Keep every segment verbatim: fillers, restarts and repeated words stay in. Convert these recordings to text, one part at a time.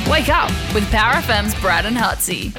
Wake up with Power F M's Brad and Hutsy.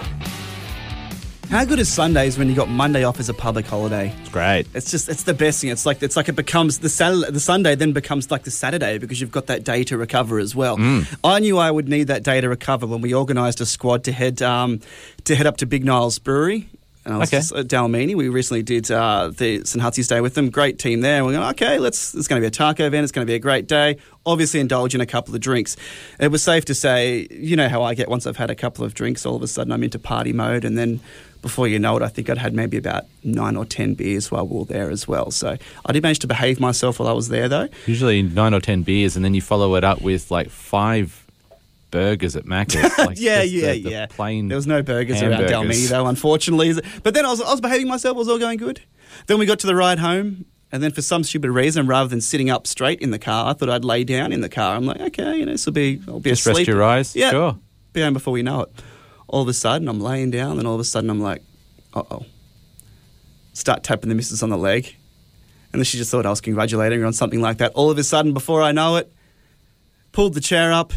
How good is Sundays when you got Monday off as a public holiday? It's great. It's just, it's the best thing. It's like, it's like it becomes the Saturday, the Sunday then becomes like the Saturday because you've got that day to recover as well. Mm. I knew I would need that day to recover when we organised a squad to head um, to head up to Big Niles Brewery. And I was Okay. just at Dalmini. We recently did uh, the Saint Hutsy Day with them. Great team there. And we're going, okay, let's. It's going to be a taco event. It's going to be a great day. Obviously, indulge in a couple of drinks. It was safe to say, you know how I get once I've had a couple of drinks. All of a sudden, I'm into party mode, and then before you know it, I think I'd had maybe about nine or ten beers while we were there as well. So I did manage to behave myself while I was there, though. Usually nine or ten beers, and then you follow it up with like five burgers at Macca's. Like yeah, just yeah, the, the yeah. Plain there was no burgers hamburgers. around Dalmini, though, unfortunately. But then I was, I was behaving myself. It was all going good. Then we got to the ride home. And then for some stupid reason, rather than sitting up straight in the car, I thought I'd lay down in the car. I'm like, okay, you know, this will be, I'll be Just asleep. rest your eyes. Yeah. Sure. Be home before we know it. All of a sudden, I'm laying down, and all of a sudden, I'm like, uh-oh. Start tapping the missus on the leg. And then she just thought I was congratulating her on something like that. All of a sudden, before I know it, pulled the chair up.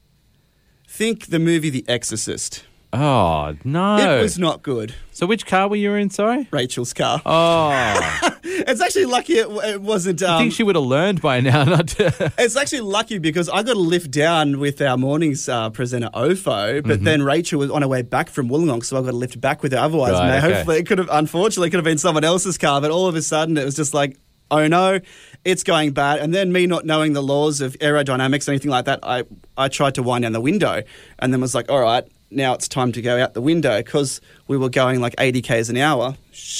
Think the movie The Exorcist. Oh, no. It was not good. So which car were you in, sorry? Rachel's car. Oh. It's actually lucky it, it wasn't... Um, I think she would have learned by now not to... It's actually lucky because I got a lift down with our mornings uh, presenter, Ofo, but Mm-hmm. then Rachel was on her way back from Wollongong, so I got a lift back with her. Otherwise, Right, man, okay. hopefully it could have, unfortunately, it could have been someone else's car, but all of a sudden it was just like, oh no, it's going bad. And then me not knowing the laws of aerodynamics or anything like that, I, I tried to wind down the window and then was like, all right, now it's time to go out the window because we were going like eighty kays an hour,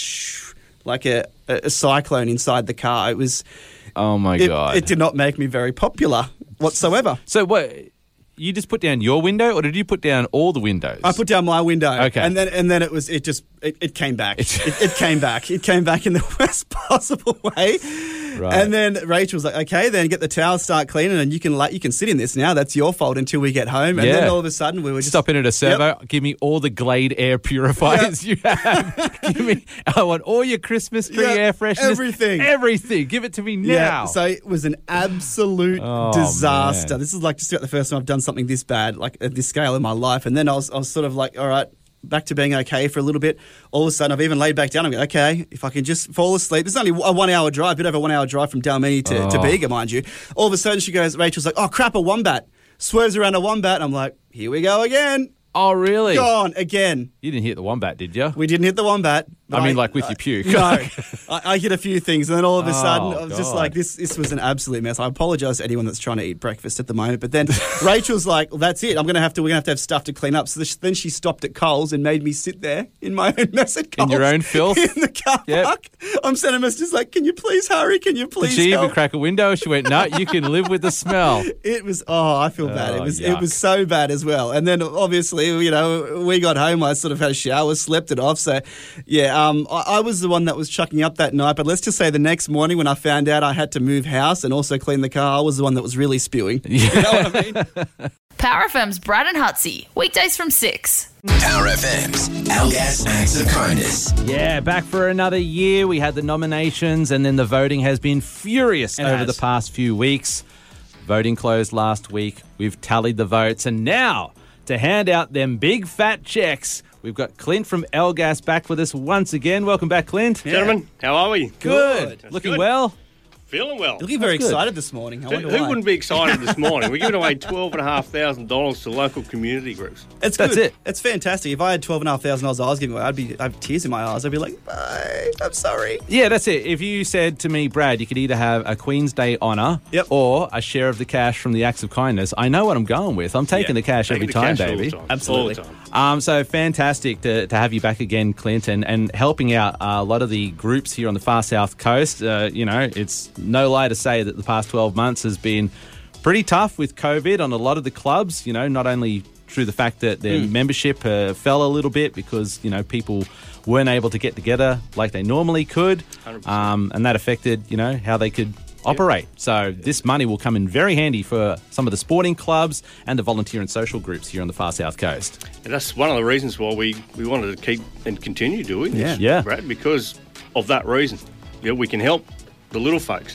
like a, a cyclone inside the car. It was... Oh, my It, God. it did not make me very popular whatsoever. So what... You just put down your window, or did you put down all the windows? I put down my window, Okay. and then and then it was it just it, it came back. It, it came back. It came back in the worst possible way. Right. And then Rachel was like, "Okay, then get the towel, start cleaning, and you can like you can sit in this now. That's your fault until we get home." And Yeah. then all of a sudden we were just Stop in at a servo. Give me all the Glade air purifiers you have. Give me. I want all your Christmas tree Yeah, air fresheners. everything. Everything. Give it to me now. Yeah, so it was an absolute Oh, disaster. man. This is like just about the first time I've done something this bad, like at this scale in my life. And then I was, I was sort of like, all right, back to being okay for a little bit. All of a sudden, I've even laid back down. I'm going, okay, if I can just fall asleep. It's only a one-hour drive, a bit over a one-hour drive from Dalmini to, Oh. to Bega, mind you. All of a sudden, she goes, Rachel's like, oh, crap, a wombat. Swerves around a wombat. I'm like, here we go again. Oh, really? Gone again. You didn't hit the wombat, did you? We didn't hit the wombat. but I mean, like with your puke. No, I, I hit a few things, and then all of a Oh, sudden, I was just God. like, "This, this was an absolute mess." I apologise to anyone that's trying to eat breakfast at the moment, but then Rachel's like, well, "That's it. I'm going to have to. We're going to have to have stuff to clean up." So th- then she stopped at Coles and made me sit there in my own mess at Coles, In your own filth? in the car Yep. park. I'm sending messages like, "Can you please hurry? Can you Did please she even help?" crack a window? She went, no, you can live with the smell. It was oh, I feel bad. It Oh, was yuck. it was so bad as well. And then obviously, you know, we got home. I sort of had a shower, slept it off. So yeah, um, I, I was the one that was chucking up that night. But let's just say the next morning when I found out I had to move house and also clean the car, I was the one that was really spewing. You know what I mean? Power F M's Brad and Hutsy. Weekdays from six. Power F M's Algas Acts of Kindness. Yeah, back for another year. We had the nominations, and then the voting has been furious It over has. the past few weeks. Voting closed last week. We've tallied the votes, and now to hand out them big fat checks, we've got Clint from Elgas back with us once again. Welcome back, Clint. Gentlemen, how are we? Good. That's Looking good. well. Feeling well. Looking very That's good. excited this morning. I Who, wonder who why. wouldn't be excited this morning? We're giving away twelve and a half thousand dollars to local community groups. It's That's good. it. It's fantastic. If I had twelve and a half thousand dollars I was giving away, I'd be I'd have tears in my eyes. I'd be like, bye, I'm sorry. Yeah, that's it. If you said to me, Brad, you could either have a Queen's Day honour Yep. or a share of the cash from the Acts of Kindness, I know what I'm going with. I'm taking Yeah, the cash taking every the time, cash all the baby. time. Absolutely. All the time. Um, so fantastic to, to have you back again, Clint, and, and helping out uh, a lot of the groups here on the far south coast. Uh, you know, it's no lie to say that the past twelve months has been pretty tough with COVID on a lot of the clubs, you know, not only through the fact that their Mm. membership uh, fell a little bit because, you know, people weren't able to get together like they normally could, one hundred percent. um, and that affected, you know, how they could operate. So this money will come in very handy for some of the sporting clubs and the volunteer and social groups here on the far south coast. And that's one of the reasons why we, we wanted to keep and continue doing this, Yeah. Yeah. Brad, because of that reason. Yeah, we can help the little folks out.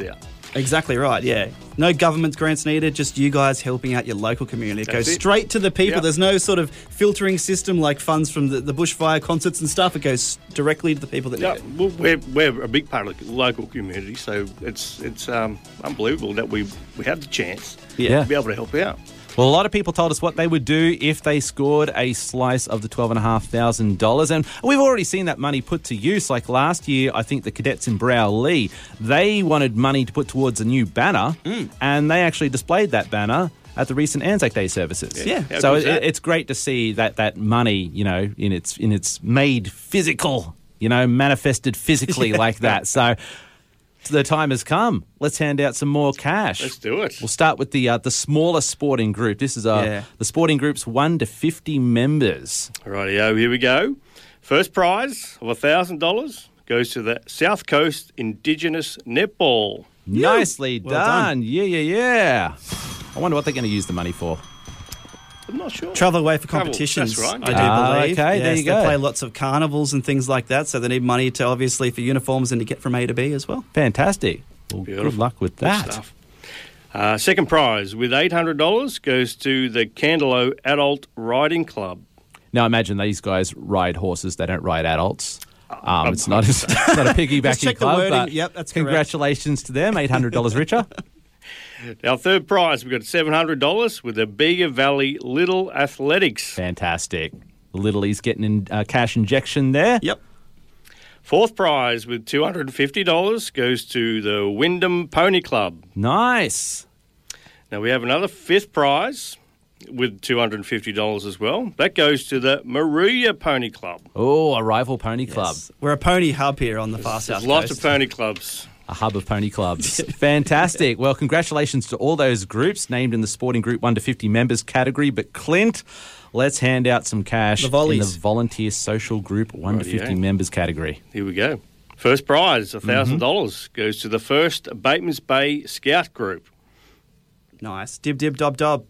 Exactly right, yeah. No government grants needed, just you guys helping out your local community. It That's goes it. straight to the people. Yep. There's no sort of filtering system like funds from the, the bushfire concerts and stuff. It goes directly to the people that Yeah, need it. well, we're, we're a big part of the local community, so it's it's um, unbelievable that we, we have the chance Yeah. to be able to help out. Well, a lot of people told us what they would do if they scored a slice of the twelve thousand five hundred dollars. And we've already seen that money put to use. Like last year, I think the cadets in Browley, they wanted money to put towards a new banner, Mm. and they actually displayed that banner at the recent Anzac Day services. Yeah. How So good's it, that? it's great to see that that money, you know, in its in its made physical, you know, manifested physically like that. So the time has come. Let's hand out some more cash. Let's do it. We'll start with the uh, the smaller sporting group. This is uh, Yeah. the sporting group's one to fifty members. Rightio, here we go. First prize of one thousand dollars goes to the South Coast Indigenous Netball. Nicely Well done. done. Yeah, yeah, yeah. I wonder what they're going to use the money for. I'm not sure. Travel away for Travel, competitions, that's right. I do Ah, believe. okay, Yes, there you they go. play lots of carnivals and things like that, so they need money to obviously for uniforms and to get from A to B as well. Fantastic. Well, Beautiful. good luck with Good that. stuff. Uh, second prize with eight hundred dollars goes to the Candelo Adult Riding Club. Now, imagine these guys ride horses. They don't ride adults. Um, I'm- it's not, it's not a piggybacking check the club, wording. but Yep, that's correct. congratulations to them. eight hundred dollars richer. Our third prize, we've got seven hundred dollars with the Bega Valley Little Athletics. Fantastic. Little's getting in, uh, cash injection there. Yep. Fourth prize with two hundred fifty dollars goes to the Wyndham Pony Club. Nice. Now we have another fifth prize with two hundred fifty dollars as well. That goes to the Maruya Pony Club. Oh, a rival pony club. Yes. We're a pony hub here on the far south There's lots coast. of pony clubs. A hub of pony clubs. Fantastic. Well, congratulations to all those groups named in the sporting group one to fifty members category. But Clint, let's hand out some cash The in volleys. the volunteer social group one to fifty Rightio. members category. Here we go. First prize, one thousand Mm-hmm. dollars goes to the first Batemans Bay Scout Group. Nice. Dib, dib, dob, dob.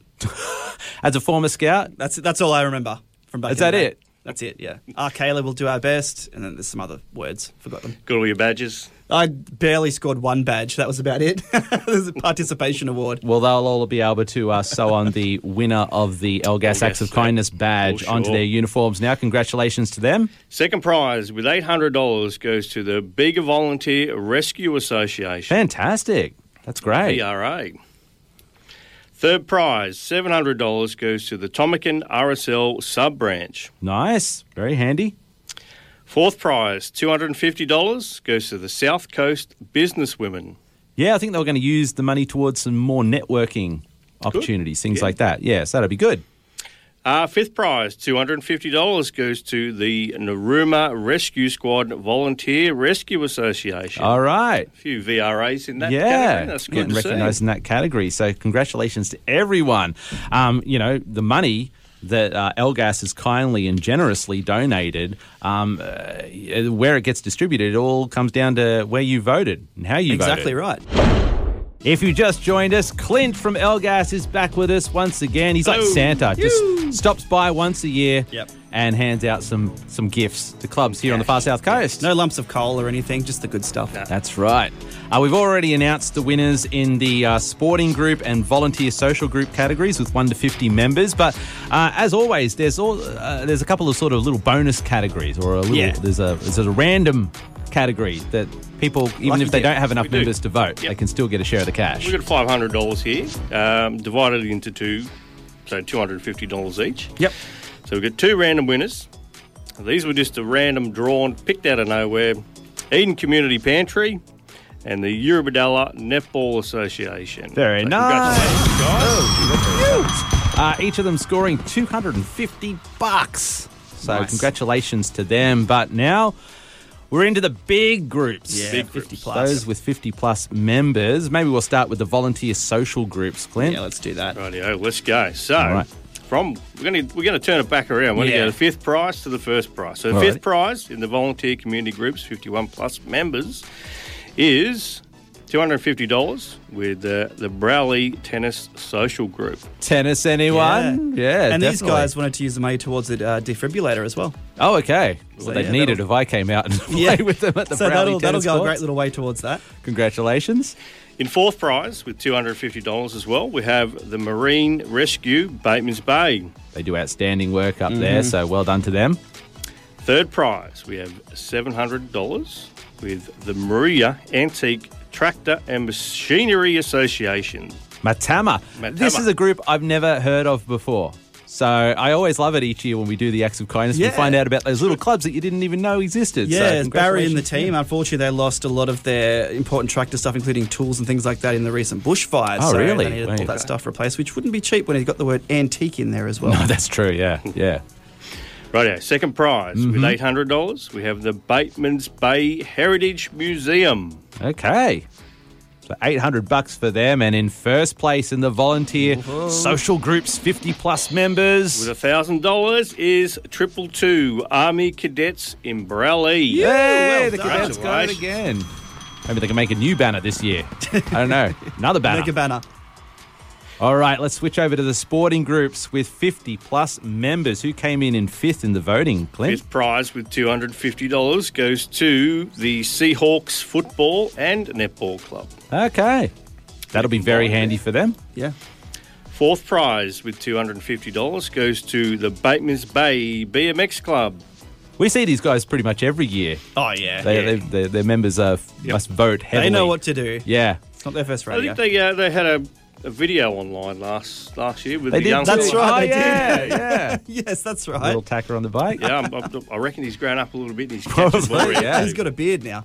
As a former scout, That's that's all I remember from back Is in the that day. it? That's it, yeah. Our Kayla will do our best, and then there's some other words. Forgot them. Got all your badges. I barely scored one badge. That was about it. There's a participation award. well, they'll all be able to uh, sew on the winner of the Elgas Acts of Elgas, Kindness yeah. badge Oh, onto sure. their uniforms now. Congratulations to them. Second prize with eight hundred dollars goes to the Bega Volunteer Rescue Association, Fantastic. That's great. B R A. Third prize, seven hundred dollars goes to the Tomakin R S L sub-branch. Nice. Very handy. Fourth prize, two hundred fifty dollars goes to the South Coast Businesswomen. Yeah, I think they were going to use the money towards some more networking opportunities, things Yeah. like that. Yeah, so that'd be good. Uh, fifth prize, two hundred fifty dollars goes to the Naruma Rescue Squad Volunteer Rescue Association. All right. A few V R As in that Yeah, category. That's good getting to see. recognised in that category. So congratulations to everyone. Um, you know, the money that uh, Elgas has kindly and generously donated, um, uh, where it gets distributed, it all comes down to where you voted and how you Exactly voted. right. If you just joined us, Clint from Elgas is back with us once again. He's like Hello. Santa, just stops by once a year Yep. and hands out some some gifts to clubs here on the far south coast. No lumps of coal or anything, just the good stuff. That's right. Uh, we've already announced the winners in the uh, sporting group and volunteer social group categories with one to fifty members. But uh, as always, there's all uh, there's a couple of sort of little bonus categories, or a little Yeah. there's a there's a random category that people, even Lucky if they dip. don't have enough We do. members to vote, Yep. they can still get a share of the cash. We've got five hundred dollars here, um, divided into two, so two hundred fifty dollars each. Yep. So we've got two random winners. These were just a random drawn, picked out of nowhere. Eden Community Pantry and the Eurobadella Netball Association. Very So nice. congratulations, guys. Uh, each of them scoring two hundred fifty bucks. So Nice. congratulations to them. But now we're into the big groups. Yeah, Big fifty groups. plus. Those with fifty plus members. Maybe we'll start with the volunteer social groups, Clint. Yeah, let's do that. Rightio, let's go. So, All right. from we're going to we're going to turn it back around. We're going to Yeah. go to the fifth prize to the first prize. So, the All fifth right. prize in the volunteer community groups, fifty-one plus members, is two hundred fifty dollars with uh, the Browley Tennis Social Group. Tennis, anyone? Yeah, and these definitely. guys wanted to use the money towards the uh, defibrillator as well. Oh, okay. Well, So, they'd yeah, need it that'll- if I came out and Yeah. played with them at the so Browley that'll, that'll tennis go a courts. great little way towards that. Congratulations. In fourth prize, with two hundred fifty dollars as well, we have the Marine Rescue Bateman's Bay. They do outstanding work up mm-hmm. there, so well done to them. Third prize, we have seven hundred dollars with the Maria Antique Tractor and Machinery Association. Matama. Matama. This is a group I've never heard of before. So I always love it each year when we do the Acts of Kindness. Yeah. We find out about those little clubs that you didn't even know existed. Yeah, so Barry and the team. Unfortunately, they lost a lot of their important tractor stuff, including tools and things like that in the recent bushfires. Oh, so really? They needed Right. all that stuff replaced, which wouldn't be cheap when you've got the word antique in there as well. No, that's true, yeah, yeah. Rightio, second prize Mm-hmm. with eight hundred dollars, we have the Bateman's Bay Heritage Museum. Okay. So eight hundred bucks for them, and in first place in the volunteer Whoa. social groups, fifty plus members. With one thousand dollars is Triple Two Army Cadets in Borelli. Yay, well the done. cadets got it again. Maybe they can make a new banner this year. I don't know. Another banner. Make a banner. All right, let's switch over to the sporting groups with fifty plus members. Who came in in fifth in the voting, Clint? Fifth prize with two hundred fifty dollars goes to the Seahawks Football and Netball Club. Okay. That'll be very handy for them. Yeah. Fourth prize with two hundred fifty dollars goes to the Bateman's Bay B M X Club. We see these guys pretty much every year. Oh, yeah. They, Yeah. they, they, their members uh, Yep. must vote heavily. They know what to do. Yeah. It's not their first I radio. think they uh, they had a, a video online last last year with They the did. young That's fella. right, Oh, they yeah, did. yeah. Yes, that's A right. little tacker on the bike. Yeah, I'm, I'm, I reckon he's grown up a little bit and he's catching Probably, more. yeah. He's got a beard now.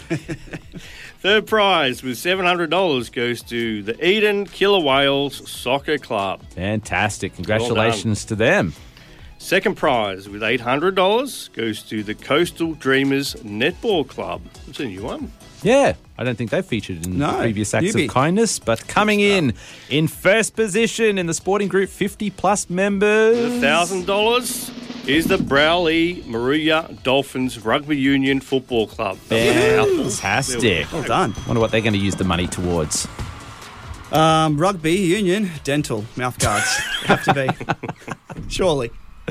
Third prize with seven hundred dollars goes to the Eden Killer Whales Soccer Club. Fantastic. Congratulations to them. Second prize with eight hundred dollars goes to the Coastal Dreamers Netball Club. It's a new one. Yeah. I don't think they've featured in No, previous Acts newbie. of Kindness, but coming in in first position in the sporting group, fifty plus members. one thousand dollars is the Browley Maria Dolphins Rugby Union Football Club. Fantastic. Well done. Wonder what they're going to use the money towards. Um, rugby, union, dental, mouth guards. Have to be. Surely.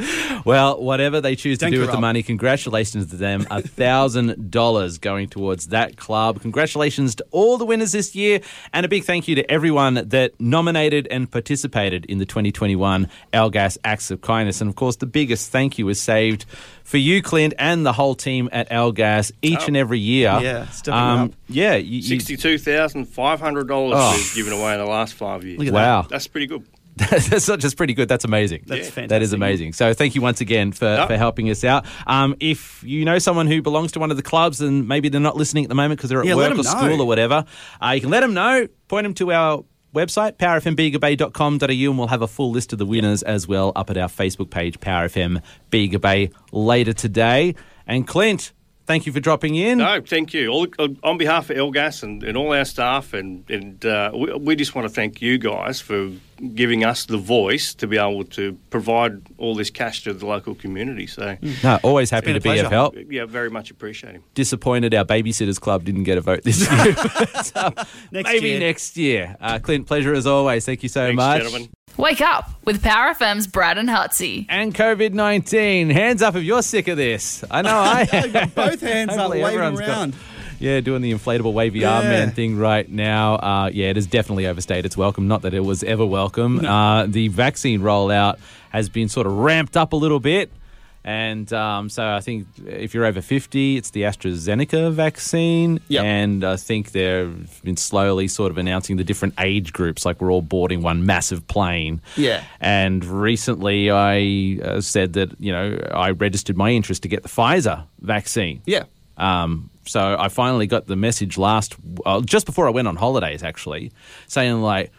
Well, whatever they choose to Thank do you, with the Rob. money, congratulations to them. one thousand dollars going towards that club. Congratulations to all the winners this year, and a big thank you to everyone that nominated and participated in the twenty twenty-one Algas Acts of Kindness. And, of course, the biggest thank you is saved for you, Clint, and the whole team at Algas each Oh. and every year. Yeah, stepping up. Yeah. You, you, sixty-two thousand five hundred dollars Oh. we've given away in the last five years. Look at wow. That's pretty good. That's not just pretty good, that's amazing. That's Yeah. fantastic. That is amazing. So thank you once again for, Oh. for helping us out. Um, if you know someone who belongs to one of the clubs and maybe they're not listening at the moment because they're at Yeah, let work or them know. school or whatever, uh, you can let them know, point them to our website, power f m bega bay dot com dot a u, and we'll have a full list of the winners as well up at our Facebook page, Power F M Bega Bay, later today. And Clint, thank you for dropping in. No, thank you. All, uh, on behalf of Elgas and, and all our staff, and, and uh, we, we just want to thank you guys for giving us the voice to be able to provide all this cash to the local community. So, No, always happy been to a be pleasure. of help. yeah, very much appreciating. Disappointed our Babysitters Club didn't get a vote this year. So Next maybe year. next year. Uh, Clint, pleasure as always. Thank you so Thanks, much. gentlemen. Wake up with Power F M's Brad and Hutsy. And COVID nineteen. Hands up if you're sick of this. I know I You've got both hands up, Hopefully waving everyone's got- around. Yeah, doing the inflatable wavy arm Yeah. man thing right now. Uh, yeah, it has definitely overstayed its welcome. Not that it was ever welcome. Uh, the vaccine rollout has been sort of ramped up a little bit. And um, so I think if you're over fifty, it's the AstraZeneca vaccine. Yep. And I think they've been slowly sort of announcing the different age groups, like we're all boarding one massive plane. Yeah. And recently I uh, said that, you know, I registered my interest to get the Pfizer vaccine. Yeah. Um, so I finally got the message last, uh, just before I went on holidays, actually, saying like,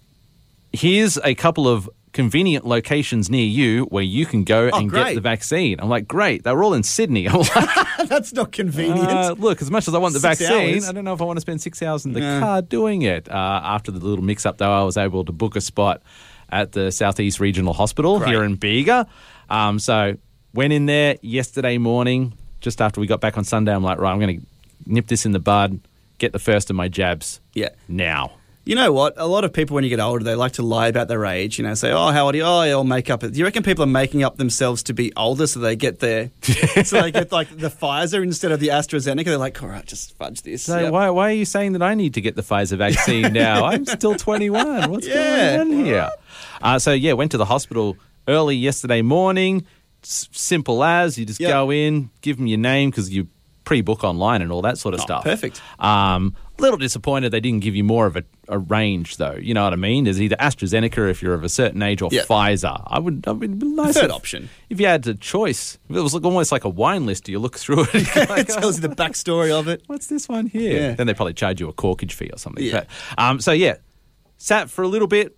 here's a couple of convenient locations near you where you can go Oh, and get great. the vaccine. I'm like, great. They were all in Sydney. I'm like, That's not convenient. uh, look, as much as I want the Six vaccine, hours. I don't know if I want to spend six hours in the Yeah. car doing it. Uh, after the little mix-up, though, I was able to book a spot at the Southeast Regional Hospital Great. here in Bega. Um, so went in there yesterday morning, just after we got back on Sunday. I'm like, right, I'm going to nip this in the bud, get the first of my jabs Yeah. now. You know what? A lot of people, when you get older, they like to lie about their age. You know, say, "Oh, how old are you?" "Oh, yeah, I'll make up." Do you reckon people are making up themselves to be older so they get their, so they get like the Pfizer instead of the AstraZeneca? They're like, "All right, just fudge this." So Yep. why why are you saying that I need to get the Pfizer vaccine now? I'm still twenty-one. What's Yeah. going on here? Uh, so yeah, went to the hospital early yesterday morning. S- simple as you just Yep. go in, give them your name because you pre-book online and all that sort of Oh, stuff. perfect. Um, a little disappointed they didn't give you more of a, a range though. You know what I mean? There's either AstraZeneca if you're of a certain age or Yep. Pfizer. I would. I would be nice Third if, option. if you had a choice. If it was like almost like a wine list. You look through it. And you're like, It tells you the backstory of it. what's this one here? Yeah. Then they probably charge you a corkage fee or something. Yeah. But, um, so, yeah, sat for a little bit.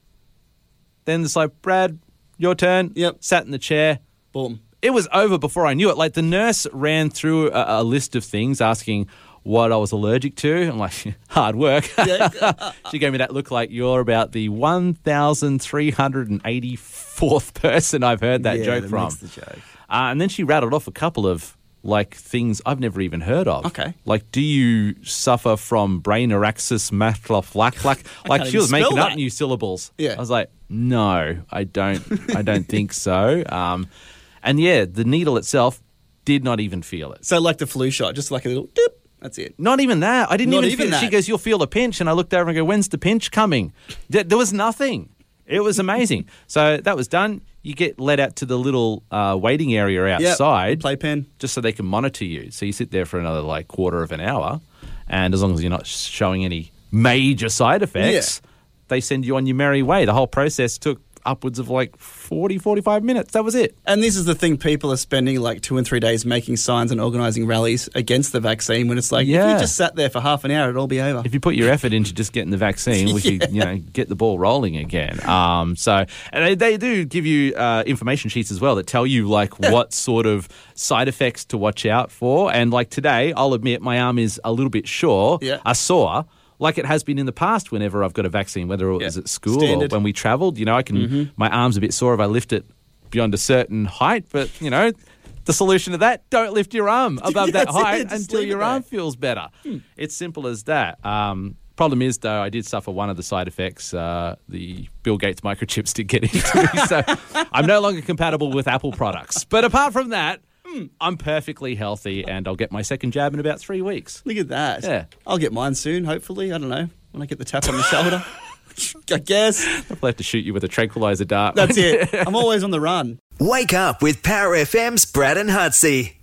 Then it's like, Brad, your turn. Yep. Sat in the chair. Boom. It was over before I knew it. Like, the nurse ran through a, a list of things asking what I was allergic to. I'm like, hard work. She gave me that look like you're about the one thousand three hundred eighty-fourth person I've heard that Yeah, joke that from. makes the joke. Uh, and then she rattled off a couple of like things I've never even heard of. Okay. Like, do you suffer from brain araxis mathlaflaklak? Like, can't she was even making spell up that. new syllables. Yeah. I was like, no, I don't. I don't think so. Um, and yeah, the needle itself did not even feel it. So like the flu shot, just like a little dip. That's it. Not even that. I didn't Not even, even feel. She that. goes, "You'll feel the pinch," and I looked over and go, "When's the pinch coming?" There, there was nothing. It was amazing. So that was done. You get led out to the little uh, waiting area outside, Yep. Playpen. just so they can monitor you. So you sit there for another like quarter of an hour, and as long as you're not showing any major side effects, Yeah. they send you on your merry way. The whole process took upwards of like forty, forty-five minutes. That was it. And this is the thing, people are spending like two and three days making signs and organising rallies against the vaccine when it's like, if Yeah. you just sat there for half an hour, it'd all be over. If you put your effort into just getting the vaccine, we could, you know, get the ball rolling again. Um, so, and they, they do give you uh, information sheets as well that tell you like what sort of side effects to watch out for. And like today, I'll admit my arm is a little bit sore, Yeah. a sore. Like it has been in the past whenever I've got a vaccine, whether it was Yeah. at school Standard. or when we travelled. You know, I can, my arm's a bit sore if I lift it beyond a certain height, but, you know, the solution to that, don't lift your arm above that That's it, height just until leave it your there. arm feels better. It's simple as that. Um, problem is, though, I did suffer one of the side effects. Uh, the Bill Gates microchips did get into me, so I'm no longer compatible with Apple products. But apart from that, I'm perfectly healthy, and I'll get my second jab in about three weeks. Look at that. Yeah. I'll get mine soon, hopefully. I don't know. When I get the tap on the shoulder. I guess. I'll have to shoot you with a tranquilizer dart. That's it. I'm always on the run. Wake up with Power F M's Brad and Hutsy.